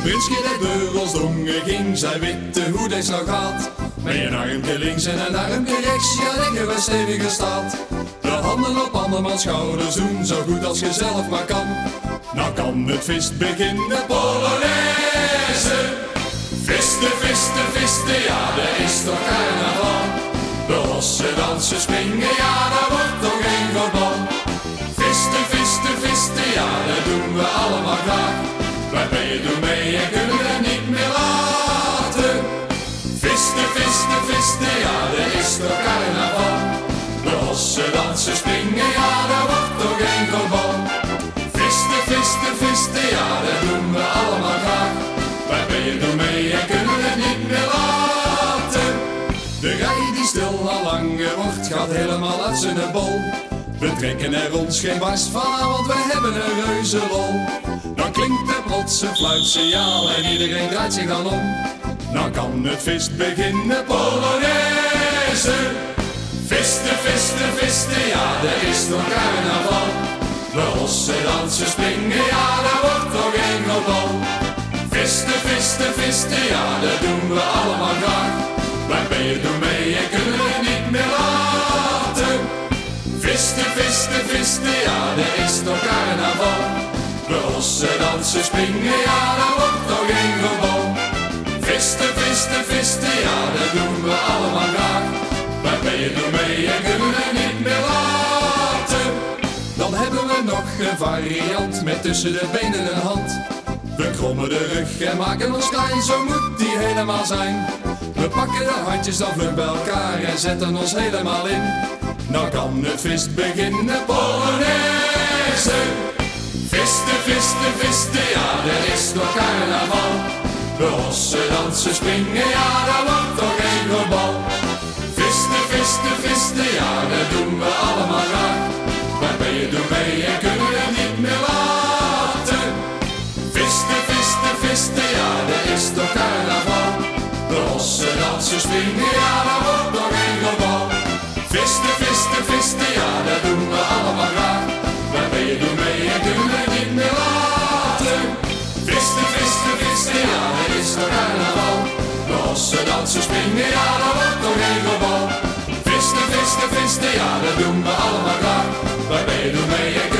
Een prinsje dat beugels dongen ging, zij witte hoe deze nou gaat. Met een armpje links en een armpje rechts, ja leggen wij steviger staat. De handen op andermans schouders doen, zo goed als je zelf maar kan. Nou kan het feest beginnen, Polonaise. Visten, visten, visten, ja dat is toch carnaval. De losse dansen springen, ja dat wordt toch een groot bal. Visten, visten, visten, ja dat doen we allemaal graag. Wij ben doen mee en kunnen het niet meer laten. Visten, visten, visten, ja dat is toch carnaval. De losse dansen springen, ja dat wordt toch een groot bal. Visten, visten, visten, ja dat doen we allemaal graag. Wij ben doen mee en kunnen het niet meer laten. De rij die stil al langer wordt, gaat helemaal uit zijn bol. We trekken er ons geen barst van aan, want wij hebben een reuze lol. Dan klinkt er plots een fluitsignaal en iedereen draait zich dan om. Dan kan het feest beginnen, Polonaise. Visten, visten, visten, ja dat is toch carnaval. De losse dansen springen, ja dat wordt toch een groot bal. Visten, visten, visten, ja dat doen we allemaal graag. Wij ben je doen mee en kunnen het niet meer laten. Visten, visten, visten, ja dat is toch carnaval. De losse dansen springen, ja dat wordt toch een groot bal. Visten, visten, visten, ja dat doen we allemaal graag. Wij ben je doen mee en kunnen het niet meer laten. Dan hebben we nog een variant met tussen de benen een hand. We krommen de rug en maken ons klein, zo moet die helemaal zijn. We pakken de handjes dan vlug bij elkaar en zetten ons helemaal in. Nou kan het feest beginnen, Polonaise. Visten, visten, visten, ja dat is toch carnaval. De losse dansen springen, ja dat wordt toch een groot bal. Visten, visten, visten, ja dat doen we allemaal graag. Wij ben je doen mee en kunnen het niet meer laten. Visten, visten, visten, ja dat is toch carnaval. De losse dansen springen, ja dat wordt toch een groot bal. Visten, visten, visten, ja dat doen we allemaal graag. Wij ben je doen mee en kunnen het niet meer laten. Visten, visten, visten, ja dat is toch carnaval. De losse dansen springen, ja dat wordt toch een groot bal. Visten, visten, visten, ja dat doen we allemaal graag. Wij ben je doen mee en